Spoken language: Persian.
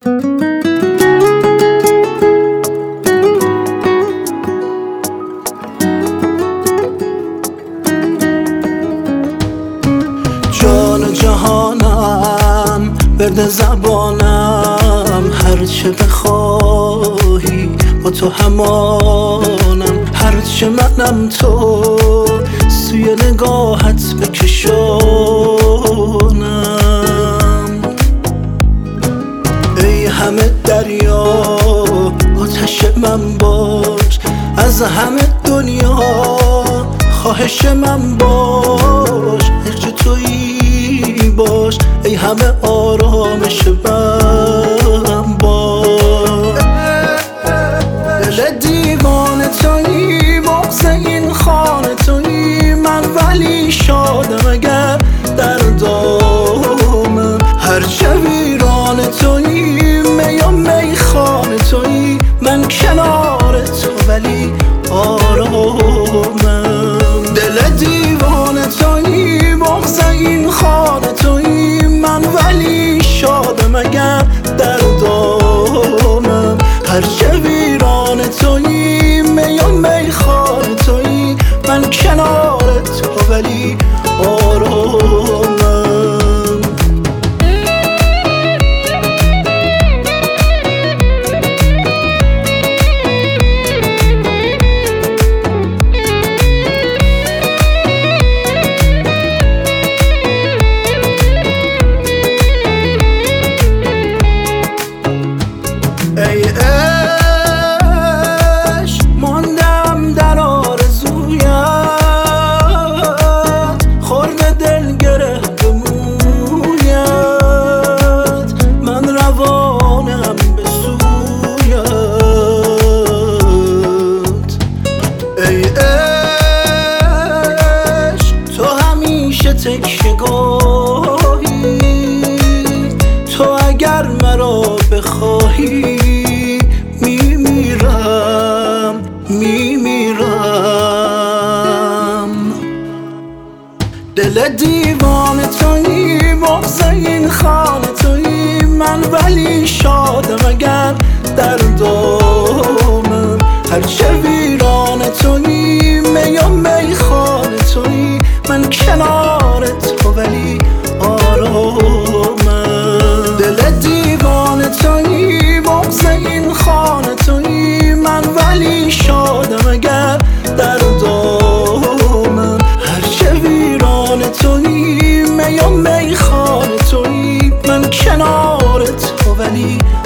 جان جهانم، ورد زبانم، هرچه بخواهی با تو همانم. هرچه منم تو سوی نگاهت بکشانم. ای همه دریا آتش من باش، از همه دنیا خواهش من باش. هرچه تویی باش، ای همه آرامش من باش. دل دیوانه تویی، بغض این خانه تویی، من ولی شادم اگر در دامم. هرچه ویرانه تویی، می و میخانه تویی، من کنار تو ولی آرامم. دل دیوانه تویی، بغض این خانه تویی، من ولی شادم اگر در دامم. هرچه ویرانه تویی، می و میخانه تویی، من کنار تو ولی آرامم. ای عشق ماندم در آرزویت، خورده دل گره به مویت، من روانم به سویت. ای عشق تو همیشه تکیه‌گاهی، تو اگر مرا بخواهی میمیرم. دل دیوانه تویی، بغض این خانه تویی، من ولی شادم اگر در دامم. هرچه ویرانه تویی، می و میخانه تویی، من کنار تو ولی آرامم. دل دیوانه تویی، بغض این خانه تویی، من ولی شادم اگر در دامم. هرچه ویرانه تویی، می و میخانه تویی، من کنار تو ولی